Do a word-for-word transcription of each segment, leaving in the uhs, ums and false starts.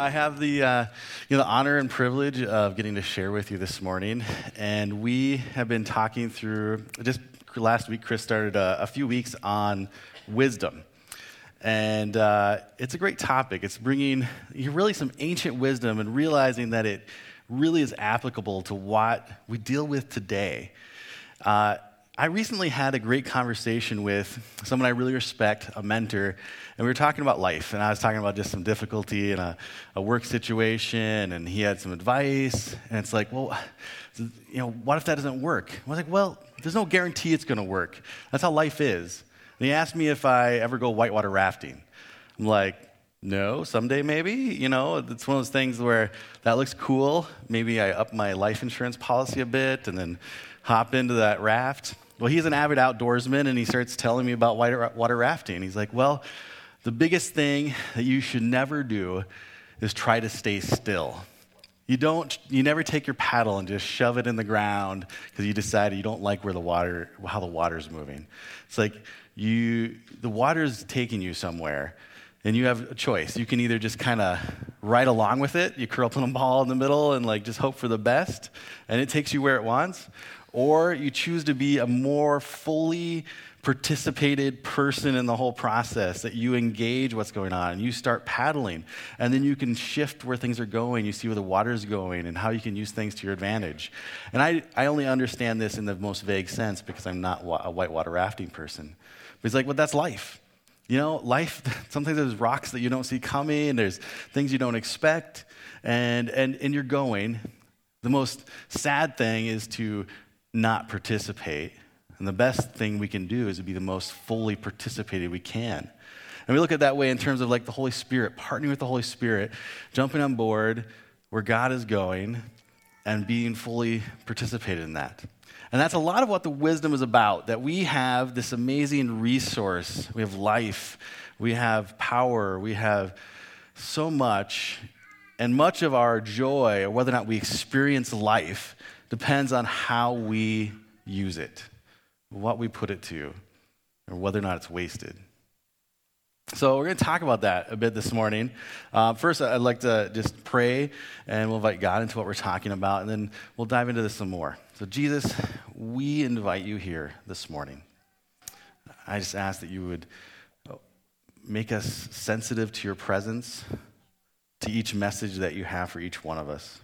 I have the uh, you know the honor and privilege of getting to share with you this morning, and we have been talking through just last week. Chris started a, a few weeks on wisdom, and uh, it's a great topic. It's bringing really some ancient wisdom and realizing that it really is applicable to what we deal with today. Uh, I recently had a great conversation with someone I really respect, a mentor, and we were talking about life, and I was talking about just some difficulty in a, a work situation, and he had some advice, and it's like, well, you know, what if that doesn't work? I was like, well, there's no guarantee it's going to work. That's how life is. And he asked me if I ever go whitewater rafting. I'm like, no, someday maybe. You know, it's one of those things where that looks cool. Maybe I up my life insurance policy a bit and then hop into that raft. Well, he's an avid outdoorsman, and he starts telling me about whitewater rafting. He's like, well, the biggest thing that you should never do is try to stay still. You don't, you never take your paddle and just shove it in the ground because you decided you don't like where the water, how the water's moving. It's like you, the water's taking you somewhere, and you have a choice. You can either just kind of ride along with it, you curl up in a ball in the middle and like just hope for the best, and it takes you where it wants, or you choose to be a more fully participated person in the whole process, that you engage what's going on, and you start paddling, and then you can shift where things are going, you see where the water's going, and how you can use things to your advantage. And I, I only understand this in the most vague sense because I'm not a whitewater rafting person. But he's like, well, that's life. You know, life, sometimes there's rocks that you don't see coming, there's things you don't expect, and, and, and you're going. The most sad thing is to not participate. And the best thing we can do is to be the most fully participated we can. And we look at that way in terms of like the Holy Spirit, partnering with the Holy Spirit, jumping on board where God is going and being fully participated in that. And that's a lot of what the wisdom is about, that we have this amazing resource. We have life, we have power, we have so much, and much of our joy, or whether or not we experience life, depends on how we use it, what we put it to, or whether or not it's wasted. So we're going to talk about that a bit this morning. Uh, first, I'd like to just pray, and we'll invite God into what we're talking about, and then we'll dive into this some more. So Jesus, we invite you here this morning. I just ask that you would make us sensitive to your presence, to each message that you have for each one of us.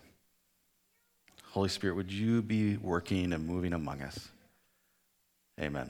Holy Spirit, would you be working and moving among us? Amen.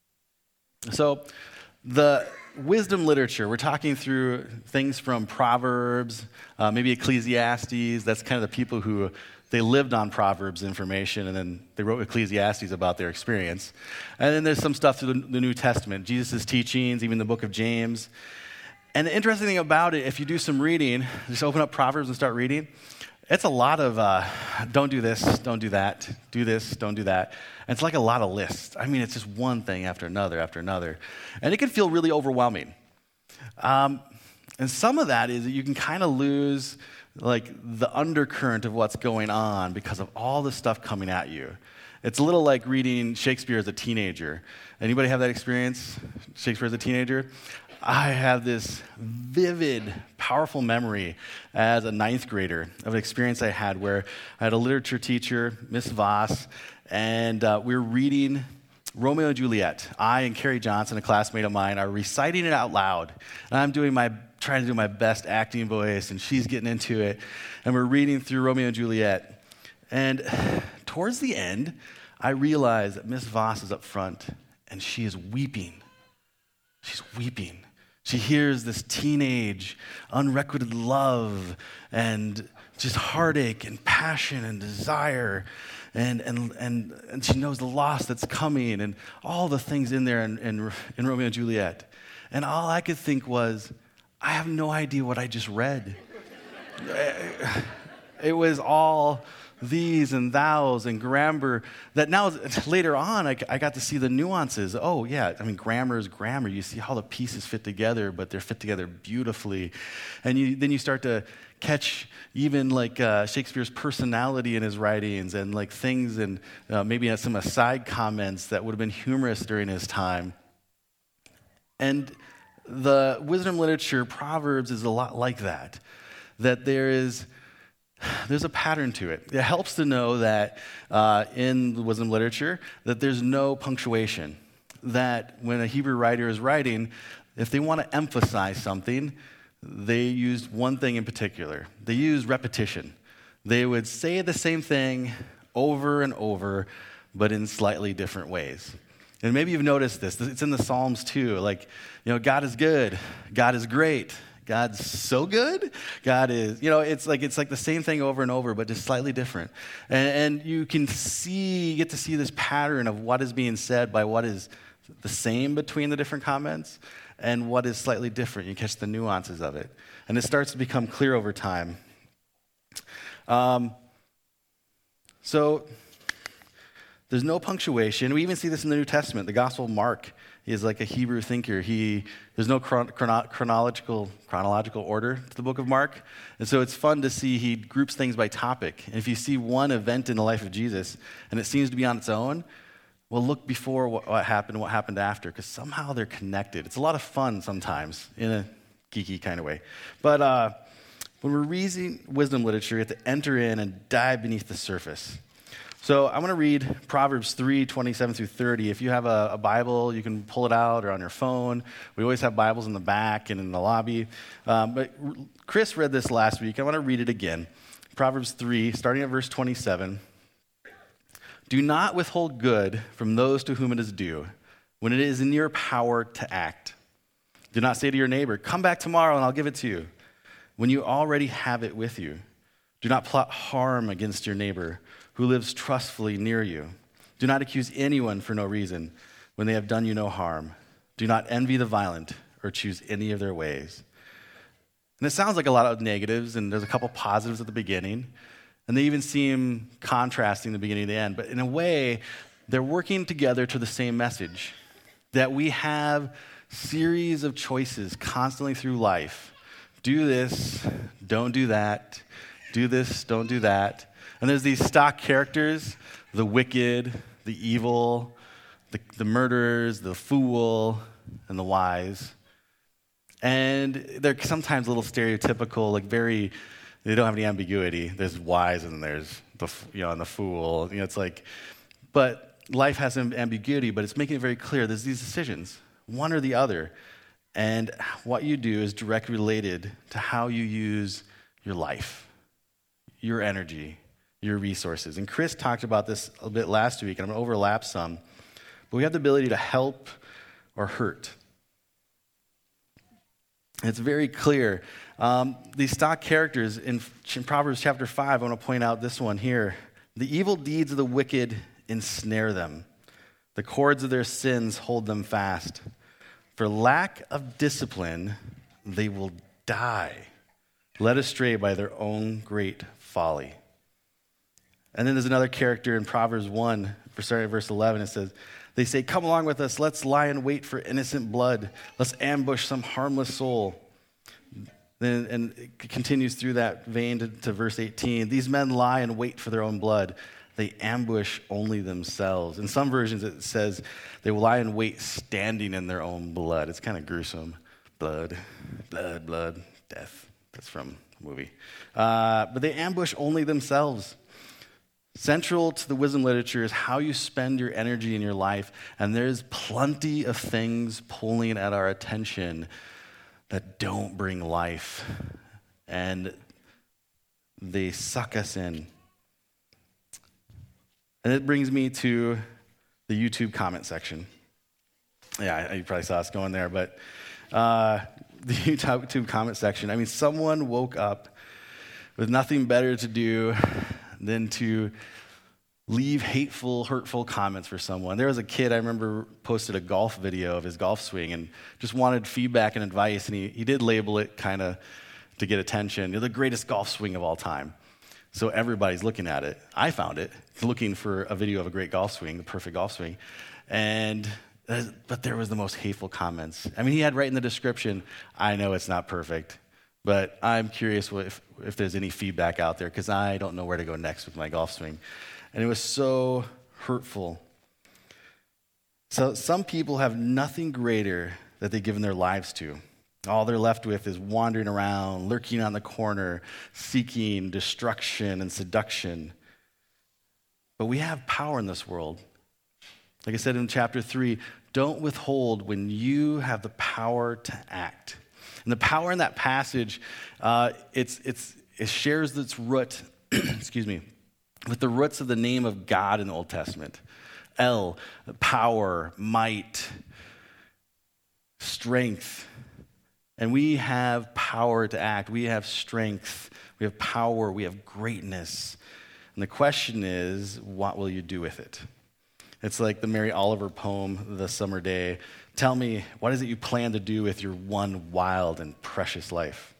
So the wisdom literature, we're talking through things from Proverbs, uh, maybe Ecclesiastes. That's kind of the people who, they lived on Proverbs information, and then they wrote Ecclesiastes about their experience. And then there's some stuff through the, the New Testament, Jesus' teachings, even the book of James. And the interesting thing about it, if you do some reading, just open up Proverbs and start reading, it's a lot of uh, don't do this, don't do that, do this, don't do that. And it's like a lot of lists. I mean, it's just one thing after another after another. And it can feel really overwhelming. Um, and some of that is that you can kind of lose like the undercurrent of what's going on because of all the stuff coming at you. It's a little like reading Shakespeare as a teenager. Anybody have that experience, Shakespeare as a teenager? I have this vivid, powerful memory as a ninth grader of an experience I had where I had a literature teacher, Miss Voss, and uh, we were reading Romeo and Juliet. I and Carrie Johnson, a classmate of mine, are reciting it out loud. And I'm doing my, trying to do my best acting voice, and she's getting into it. And we're reading through Romeo and Juliet. And towards the end, I realize that Miss Voss is up front, and she is weeping. She's weeping. She hears this teenage, unrequited love and just heartache and passion and desire, and and and, and she knows the loss that's coming and all the things in there in, in, in Romeo and Juliet. And all I could think was, I have no idea what I just read. It was all these and thous and grammar that now later on I, I got to see the nuances. Oh yeah, I mean grammar is grammar. You see how the pieces fit together, but they're fit together beautifully. And you, then you start to catch even like uh, Shakespeare's personality in his writings and like things and uh, maybe some aside comments that would have been humorous during his time. And the wisdom literature, Proverbs, is a lot like that. that there is there's a pattern to it. It helps to know that uh, in the wisdom literature that there's no punctuation. That when a Hebrew writer is writing, if they want to emphasize something, they use one thing in particular. They use repetition. They would say the same thing over and over, but in slightly different ways. And maybe you've noticed this. It's in the Psalms too. Like, you know, God is good. God is great. God's so good. God is, you know, it's like it's like the same thing over and over, but just slightly different. And, and you can see, you get to see this pattern of what is being said by what is the same between the different comments and what is slightly different. You catch the nuances of it. And it starts to become clear over time. Um, so there's no punctuation. We even see this in the New Testament. The Gospel of Mark is like a Hebrew thinker. He there's no chron- chrono- chronological chronological order to the book of Mark, and so it's fun to see he groups things by topic. And if you see one event in the life of Jesus and it seems to be on its own, well, look before what, what happened, what happened after, because somehow they're connected. It's a lot of fun sometimes in a geeky kind of way. But uh, when we're reading wisdom literature, you have to enter in and dive beneath the surface. So I'm going to read Proverbs three, twenty-seven through thirty. If you have a, a Bible, you can pull it out or on your phone. We always have Bibles in the back and in the lobby. Um, but Chris read this last week. I want to read it again. Proverbs three, starting at verse twenty-seven. Do not withhold good from those to whom it is due, when it is in your power to act. Do not say to your neighbor, come back tomorrow and I'll give it to you, when you already have it with you. Do not plot harm against your neighbor who lives trustfully near you. Do not accuse anyone for no reason when they have done you no harm. Do not envy the violent or choose any of their ways. And it sounds like a lot of negatives, and there's a couple positives at the beginning, and they even seem contrasting the beginning and the end. But in a way, they're working together to the same message, that we have series of choices constantly through life. Do this, don't do that. Do this, don't do that. And there's these stock characters, the wicked, the evil, the, the murderers, the fool, and the wise. And they're sometimes a little stereotypical, like very, they don't have any ambiguity. There's wise and there's the, you know, and the fool. You know, it's like, but life has some ambiguity, but it's making it very clear there's these decisions, one or the other. And what you do is directly related to how you use your life, your energy, your resources. And Chris talked about this a bit last week, and I'm going to overlap some. But we have the ability to help or hurt. And it's very clear. Um, these stock characters in, in Proverbs chapter five, I want to point out this one here. The evil deeds of the wicked ensnare them. The cords of their sins hold them fast. For lack of discipline, they will die, led astray by their own great folly. And then there's another character in Proverbs one, starting at verse eleven. It says, they say, come along with us. Let's lie in wait for innocent blood. Let's ambush some harmless soul. Then, and it continues through that vein to, to verse eighteen. These men lie in wait for their own blood. They ambush only themselves. In some versions, it says they will lie in wait standing in their own blood. It's kind of gruesome. Blood, blood, blood, death. That's from a movie. Uh, but they ambush only themselves. Central to the wisdom literature is how you spend your energy in your life, and there's plenty of things pulling at our attention that don't bring life, and they suck us in. And it brings me to the YouTube comment section. Yeah, you probably saw us going there, but uh, the YouTube comment section, I mean, someone woke up with nothing better to do than to leave hateful, hurtful comments for someone. There was a kid, I remember, posted a golf video of his golf swing and just wanted feedback and advice, and he, he did label it kind of to get attention. You're the greatest golf swing of all time. So everybody's looking at it. I found it, looking for a video of a great golf swing, the perfect golf swing. And but there was the most hateful comments. I mean, he had right in the description, I know it's not perfect, but I'm curious what, if, if there's any feedback out there, because I don't know where to go next with my golf swing. And it was so hurtful. So some people have nothing greater that they've given their lives to. All they're left with is wandering around, lurking on the corner, seeking destruction and seduction. But we have power in this world. Like I said in chapter three, don't withhold when you have the power to act. And the power in that passage, uh, it's, it's, it shares its root, excuse me, with the roots of the name of God in the Old Testament. El, power, might, strength. And we have power to act. We have strength. We have power. We have greatness. And the question is, what will you do with it? It's like the Mary Oliver poem, The Summer Day. Tell me, what is it you plan to do with your one wild and precious life?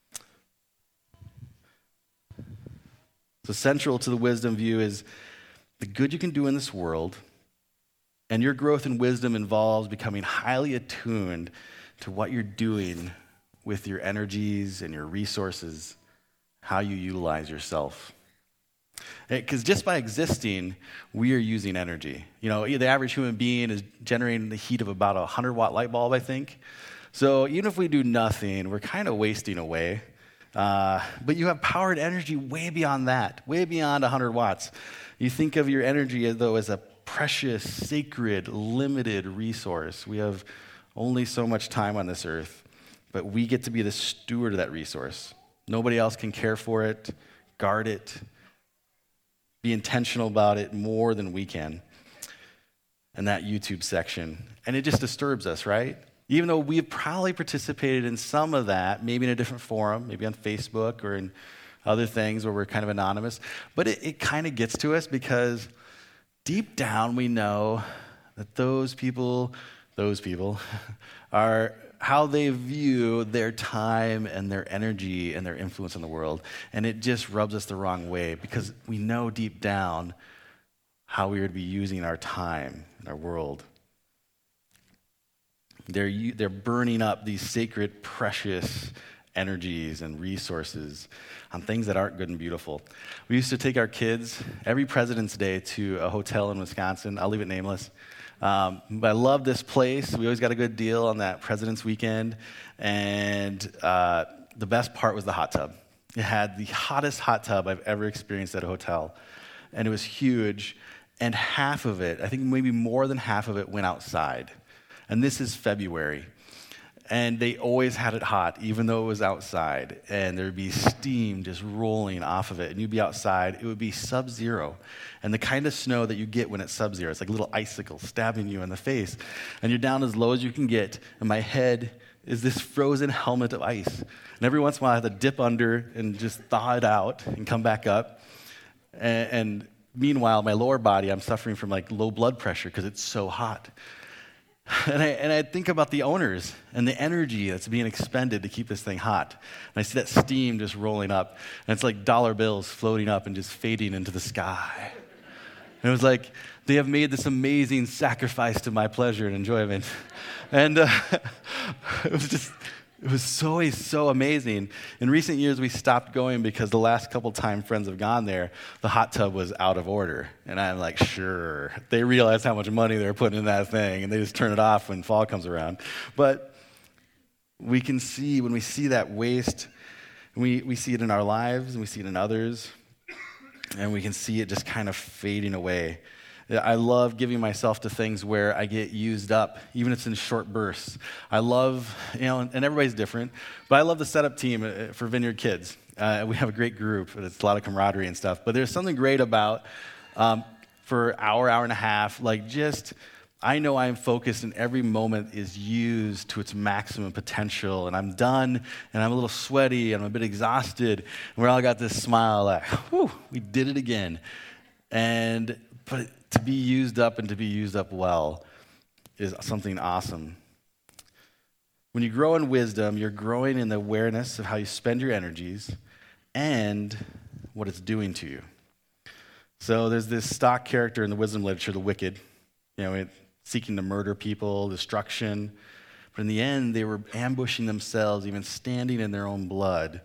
So central to the wisdom view is the good you can do in this world, and your growth in wisdom involves becoming highly attuned to what you're doing with your energies and your resources, how you utilize yourself. Because just by existing, we are using energy. You know, the average human being is generating the heat of about a one hundred watt light bulb, I think. So even if we do nothing, we're kind of wasting away. Uh, but you have power and energy way beyond that, way beyond one hundred watts. You think of your energy, though, as a precious, sacred, limited resource. We have only so much time on this earth, but we get to be the steward of that resource. Nobody else can care for it, guard it, be intentional about it more than we can. And that YouTube section. And it just disturbs us, right? Even though we've probably participated in some of that, maybe in a different forum, maybe on Facebook or in other things where we're kind of anonymous. But it, it kind of gets to us because deep down we know that those people, those people, are how they view their time and their energy and their influence in the world. And it just rubs us the wrong way because we know deep down how we are to be using our time in our world. They're, they're burning up these sacred, precious energies and resources on things that aren't good and beautiful. We used to take our kids every President's Day to a hotel in Wisconsin. I'll leave it nameless. Um, but I love this place. We always got a good deal on that President's Weekend. And uh, the best part was the hot tub. It had the hottest hot tub I've ever experienced at a hotel. And it was huge. And half of it, I think maybe more than half of it, went outside. And this is February. And they always had it hot, even though it was outside. And there would be steam just rolling off of it. And you'd be outside. It would be sub-zero. And the kind of snow that you get when it's sub-zero, it's like little icicles stabbing you in the face. And you're down as low as you can get. And my head is this frozen helmet of ice. And every once in a while, I have to dip under and just thaw it out and come back up. And, and meanwhile, my lower body, I'm suffering from like low blood pressure because it's so hot. And I, and I think about the owners and the energy that's being expended to keep this thing hot. And I see that steam just rolling up. And it's like dollar bills floating up and just fading into the sky. And it was like, they have made this amazing sacrifice to my pleasure and enjoyment. And uh, it was just, it was so, so amazing. In recent years, we stopped going because the last couple times friends have gone there, the hot tub was out of order. And I'm like, sure. They realize how much money they're putting in that thing, and they just turn it off when fall comes around. But we can see, when we see that waste, we, we see it in our lives, and we see it in others, and we can see it just kind of fading away. I love giving myself to things where I get used up, even if it's in short bursts. I love, you know, and everybody's different, but I love the setup team for Vineyard Kids. Uh, we have a great group. It's a lot of camaraderie and stuff. But there's something great about, um, for an hour, hour and a half, like just, I know I'm focused and every moment is used to its maximum potential. And I'm done, and I'm a little sweaty, and I'm a bit exhausted. And we all got this smile like, whew, we did it again. And, but to be used up and to be used up well is something awesome. When you grow in wisdom, you're growing in the awareness of how you spend your energies and what it's doing to you. So there's this stock character in the wisdom literature, the wicked, you know, it, seeking to murder people, destruction. But in the end, they were ambushing themselves, even standing in their own blood.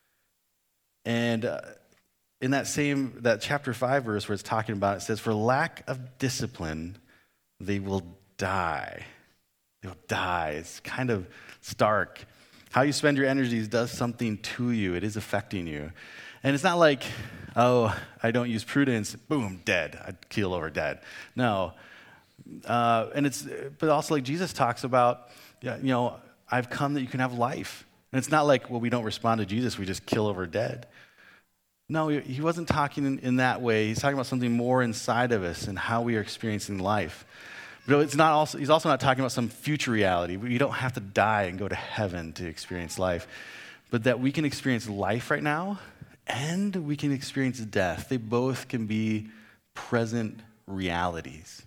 And uh, in that same, that chapter five verse where it's talking about, it says, for lack of discipline, they will die. They'll die. It's kind of stark. How you spend your energies does something to you. It is affecting you. And it's not like, oh, I don't use prudence, boom, dead. I keel over dead. No. Uh, and it's, but also like Jesus talks about, you know, I've come that you can have life. And it's not like, well, we don't respond to Jesus, we just kill over dead. No, he wasn't talking in, in that way. He's talking about something more inside of us and how we are experiencing life. But it's not also, he's also not talking about some future reality. You don't have to die and go to heaven to experience life. But that we can experience life right now and we can experience death. They both can be present realities.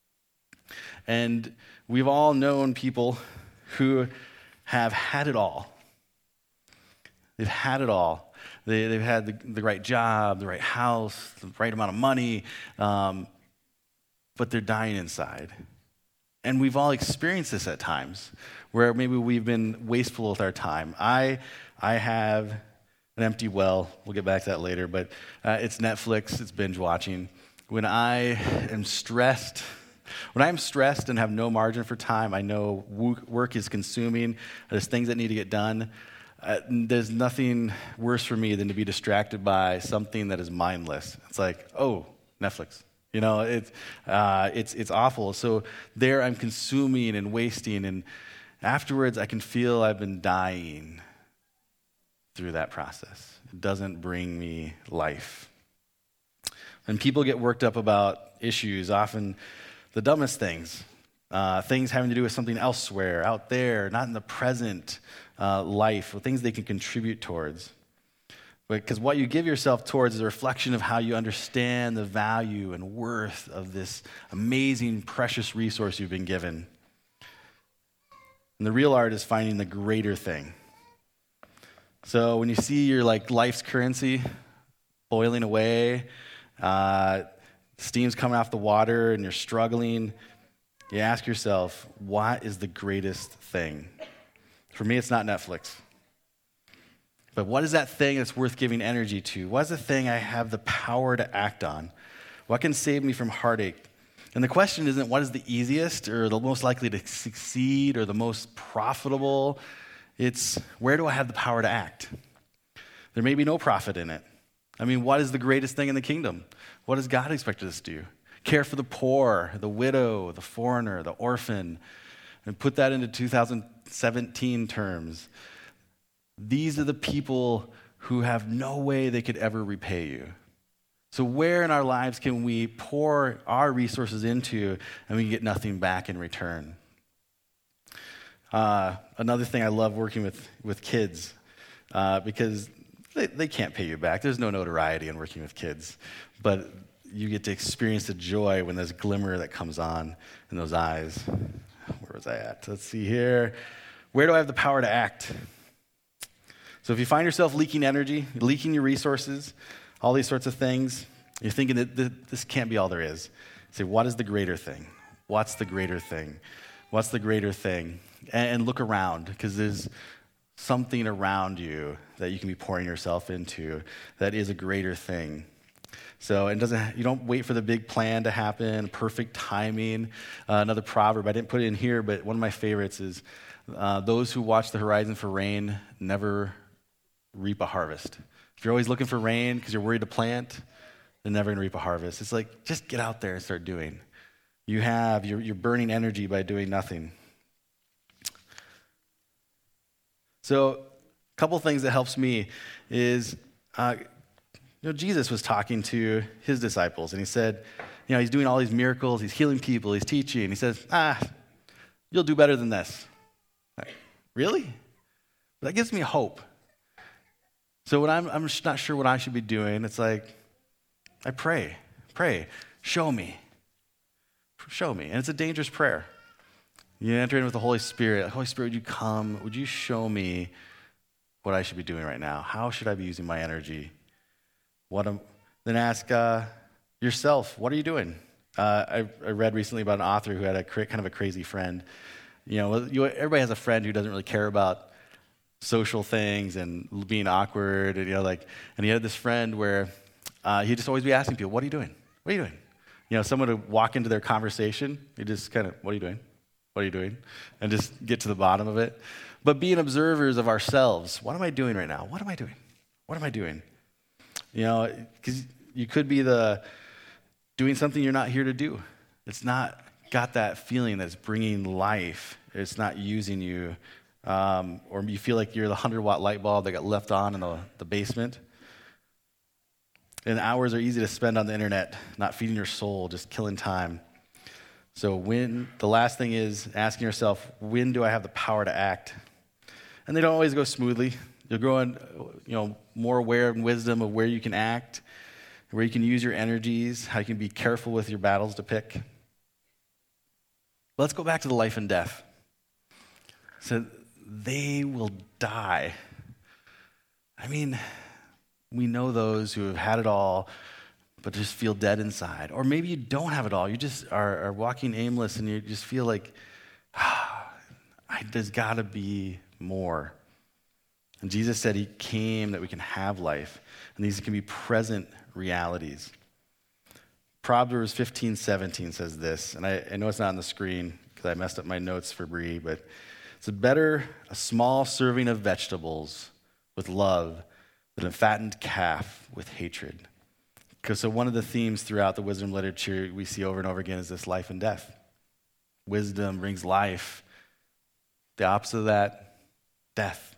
And we've all known people who have had it all. They've had it all. They, they've had the, the right job, the right house, the right amount of money, um, but they're dying inside. And we've all experienced this at times, where maybe we've been wasteful with our time. I, I have an empty well. We'll get back to that later, but uh, it's Netflix. It's binge watching. When I am stressed, when I'm stressed and have no margin for time, I know work is consuming. There's things that need to get done. Uh, there's nothing worse for me than to be distracted by something that is mindless. It's like, oh, Netflix. You know, it's uh, it's it's awful. So there I'm consuming and wasting, and afterwards I can feel I've been dying through that process. It doesn't bring me life. And people get worked up about issues, often the dumbest things, uh, things having to do with something elsewhere, out there, not in the present. Uh, life, or things they can contribute towards. Because what you give yourself towards is a reflection of how you understand the value and worth of this amazing, precious resource you've been given. And the real art is finding the greater thing. So when you see your like life's currency boiling away, uh, steam's coming off the water, and you're struggling, you ask yourself, what is the greatest thing? For me, it's not Netflix. But what is that thing that's worth giving energy to? What is the thing I have the power to act on? What can save me from heartache? And the question isn't what is the easiest or the most likely to succeed or the most profitable. It's where do I have the power to act? There may be no profit in it. I mean, what is the greatest thing in the kingdom? What does God expect us to do? Care for the poor, the widow, the foreigner, the orphan, and put that into two thousand seventeen terms. These are the people who have no way they could ever repay you. So where in our lives can we pour our resources into and we get nothing back in return? Uh, another thing, I love working with, with kids uh, because they, they can't pay you back. There's no notoriety in working with kids. But you get to experience the joy when there's a glimmer that comes on in those eyes. Where was I at? Let's see here. Where do I have the power to act? So if you find yourself leaking energy, leaking your resources, all these sorts of things, you're thinking that this can't be all there is. Say, what is the greater thing? What's the greater thing? What's the greater thing? And look around, because there's something around you that you can be pouring yourself into that is a greater thing. So it doesn't. You don't wait for the big plan to happen, perfect timing. Uh, another proverb, I didn't put it in here, but one of my favorites is, uh, those who watch the horizon for rain never reap a harvest. If you're always looking for rain because you're worried to plant, they're never going to reap a harvest. It's like, just get out there and start doing. You have, you're, you're burning energy by doing nothing. So a couple things that helps me is, uh, you know, Jesus was talking to his disciples, and he said, you know, he's doing all these miracles, he's healing people, he's teaching, and he says, ah, you'll do better than this. Like, really? That gives me hope. So when I'm, I'm just not sure what I should be doing, it's like, I pray, pray, show me, show me. And it's a dangerous prayer. You enter in with the Holy Spirit. Holy Spirit, would you come? Would you show me what I should be doing right now? How should I be using my energy? What am, then ask uh, yourself, what are you doing? Uh, I, I read recently about an author who had a cra- kind of a crazy friend. You know, you, everybody has a friend who doesn't really care about social things and being awkward, and you know, like, and he had this friend where uh, he'd just always be asking people, "What are you doing? What are you doing?" You know, someone would walk into their conversation, he just kind of, "What are you doing? What are you doing?" And just get to the bottom of it. but being observers of ourselves. What am I doing right now? What am I doing? What am I doing? You know, because you could be the doing something you're not here to do. It's not got that feeling that's bringing life. It's not using you. Um, or you feel like you're the one hundred watt light bulb that got left on in the, the basement. And hours are easy to spend on the internet, not feeding your soul, just killing time. So when the last thing is asking yourself, when do I have the power to act? And they don't always go smoothly. You're growing, you know, more aware and wisdom of where you can act, where you can use your energies, how you can be careful with your battles to pick. But let's go back to the life and death. So they will die. I mean, we know those who have had it all, but just feel dead inside. Or maybe you don't have it all. You just are, are walking aimless and you just feel like, ah, I, there's got to be more. And Jesus said he came that we can have life. And these can be present realities. Proverbs fifteen seventeen says this, and I, I know it's not on the screen because I messed up my notes for Bree, but it's a better a small serving of vegetables with love than a fattened calf with hatred. Because so one of the themes throughout the wisdom literature we see over and over again is this life and death. Wisdom brings life. The opposite of that, death.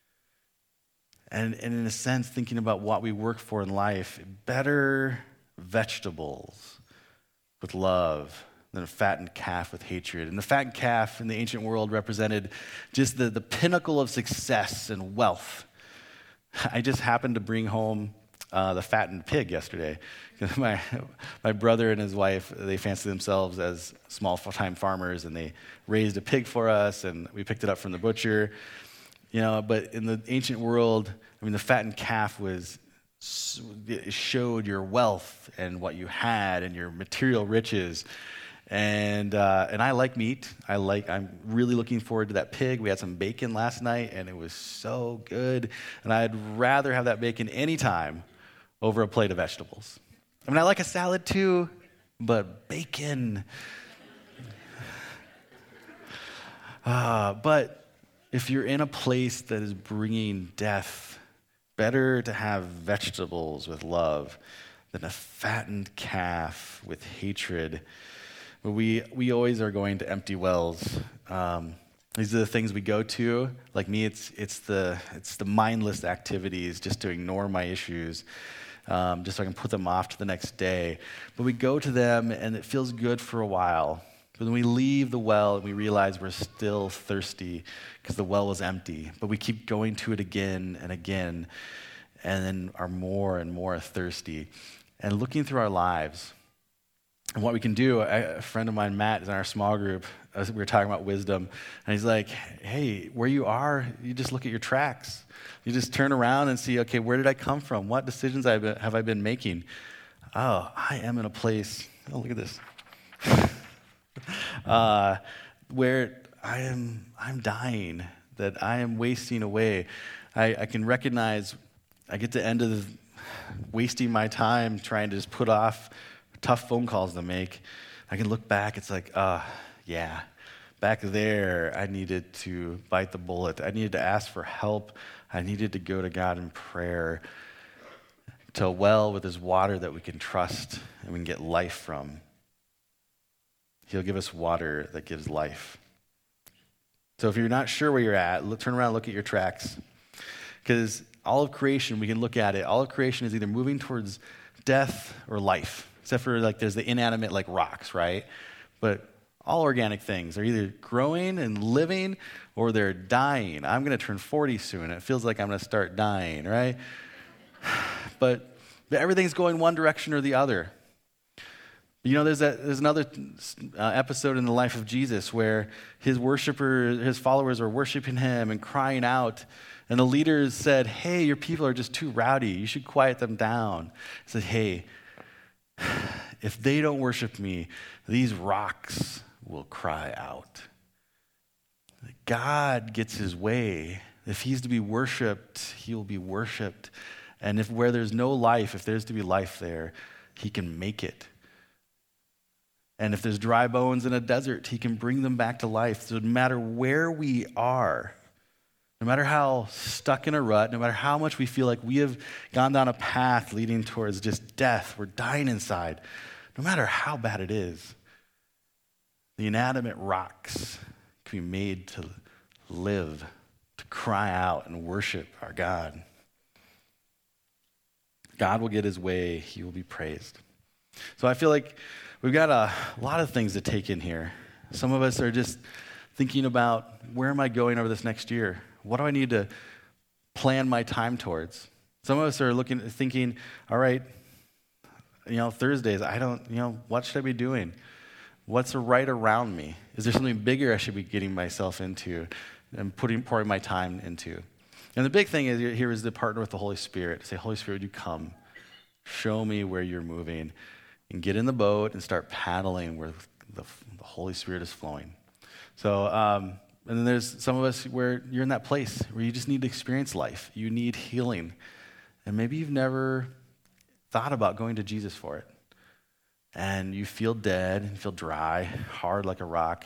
And, and in a sense, thinking about what we work for in life, better vegetables with love than a fattened calf with hatred. And the fattened calf in the ancient world represented just the, the pinnacle of success and wealth. I just happened to bring home uh, the fattened pig yesterday. my, my brother and his wife, they fancy themselves as small-time farmers, and they raised a pig for us, and we picked it up from the butcher. You know, but in the ancient world, I mean, the fattened calf was it showed your wealth and what you had and your material riches. And uh, and I like meat. I like. I'm really looking forward to that pig. We had some bacon last night, and it was so good. And I'd rather have that bacon anytime over a plate of vegetables. I mean, I like a salad too, but bacon. Uh, but if you're in a place that is bringing death, better to have vegetables with love than a fattened calf with hatred. But we we always are going to empty wells. Um, these are the things we go to. Like me, it's it's the it's the mindless activities just to ignore my issues, um, just so I can put them off to the next day. But we go to them, and it feels good for a while. But when we leave the well, we realize we're still thirsty because the well was empty. But we keep going to it again and again, and then are more and more thirsty. And looking through our lives, and what we can do, I, a friend of mine, Matt, is in our small group. We were talking about wisdom, and he's like, hey, where you are, you just look at your tracks. You just turn around and see, okay, where did I come from? What decisions have I been making? Oh, I am in a place, oh, look at this. Uh, where I am, I'm dying, that I am wasting away. I, I can recognize I get to end of the, wasting my time trying to just put off tough phone calls to make. I can look back, it's like, uh, yeah, back there I needed to bite the bullet. I needed to ask for help. I needed to go to God in prayer to a well with his water that we can trust and we can get life from. He'll give us water that gives life. So if you're not sure where you're at, look, turn around and look at your tracks. Because all of creation, we can look at it, all of creation is either moving towards death or life. Except for like there's the inanimate like rocks, right? But all organic things are either growing and living or they're dying. I'm going to turn forty soon. It feels like I'm going to start dying, right? But, but everything's going one direction or the other. You know, there's, a, there's another uh, episode in the life of Jesus where his worshipers, his followers are worshiping him and crying out. And the leaders said, hey, your people are just too rowdy. You should quiet them down. He said, hey, if they don't worship me, these rocks will cry out. God gets his way. If he's to be worshiped, he will be worshiped. And if where there's no life, if there's to be life there, he can make it. And if there's dry bones in a desert, he can bring them back to life. So no matter where we are, No matter how stuck in a rut, no matter how much we feel like we have gone down a path leading towards just death, we're dying inside, no matter how bad it is, the inanimate rocks can be made to live, to cry out and worship our God. God will get his way. He will be praised. So I feel like we've got a lot of things to take in here. Some of us are just thinking about, where am I going over this next year? What do I need to plan my time towards? Some of us are looking, thinking, all right, you know, Thursdays, I don't, you know, what should I be doing? What's right around me? Is there something bigger I should be getting myself into and putting pouring my time into? And the big thing is here is to partner with the Holy Spirit. Say, Holy Spirit, would you come? Show me where you're moving. And get in the boat and start paddling where the, the Holy Spirit is flowing. So, um, and then there's some of us where you're in that place where you just need to experience life. You need healing. And maybe you've never thought about going to Jesus for it. And you feel dead and feel dry, hard like a rock.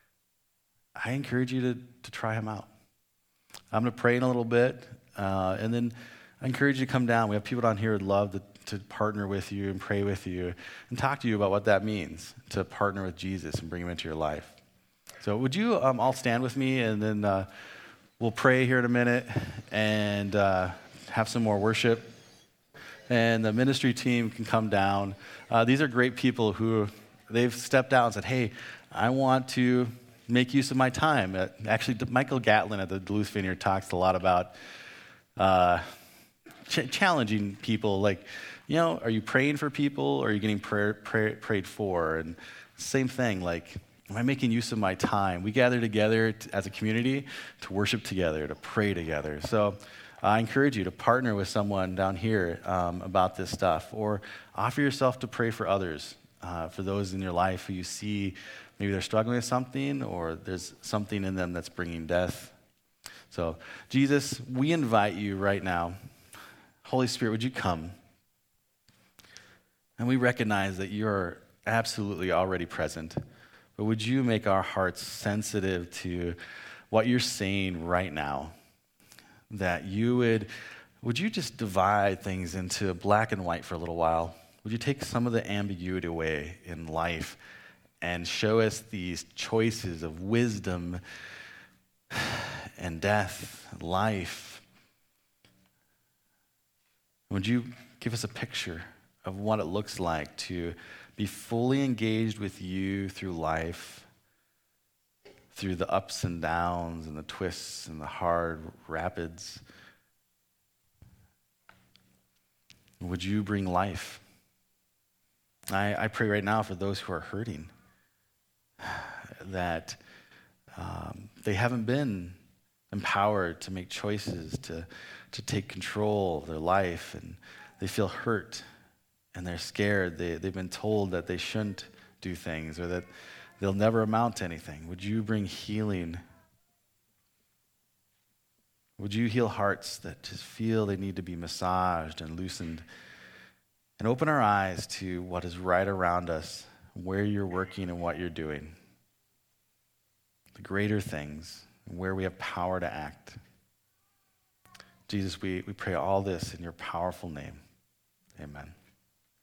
I encourage you to, to try him out. I'm going to pray in a little bit, uh, and then I encourage you to come down. We have people down here who would love to, to partner with you and pray with you and talk to you about what that means to partner with Jesus and bring him into your life. So would you um, all stand with me, and then uh, we'll pray here in a minute and uh, have some more worship. And the ministry team can come down. Uh, these are great people who they've stepped out and said, hey, I want to make use of my time. Uh, actually, Michael Gatlin at the Duluth Vineyard talks a lot about uh, ch- challenging people. Like, you know, are you praying for people, or are you getting prayer, pray, prayed for? And same thing, like, am I making use of my time? We gather together t- as a community to worship together, to pray together. So I encourage you to partner with someone down here um, about this stuff, or offer yourself to pray for others, uh, for those in your life who you see maybe they're struggling with something, or there's something in them that's bringing death. So, Jesus, we invite you right now. Holy Spirit, would you come? And we recognize that you're absolutely already present, but would you make our hearts sensitive to what you're saying right now? That you would, would you just divide things into black and white for a little while? Would you take some of the ambiguity away in life and show us these choices of wisdom and death, life? Would you give us a picture of what it looks like to be fully engaged with you through life, through the ups and downs and the twists and the hard rapids? Would you bring life? I, I pray right now for those who are hurting, that um, they haven't been empowered to make choices, to, to take control of their life, and they feel hurt and they're scared. They, they've been told that they shouldn't do things, or that they'll never amount to anything. Would you bring healing? Would you heal hearts that just feel they need to be massaged and loosened? And open our eyes to what is right around us, where you're working and what you're doing. The greater things, where we have power to act. Jesus, we, we pray all this in your powerful name. Amen.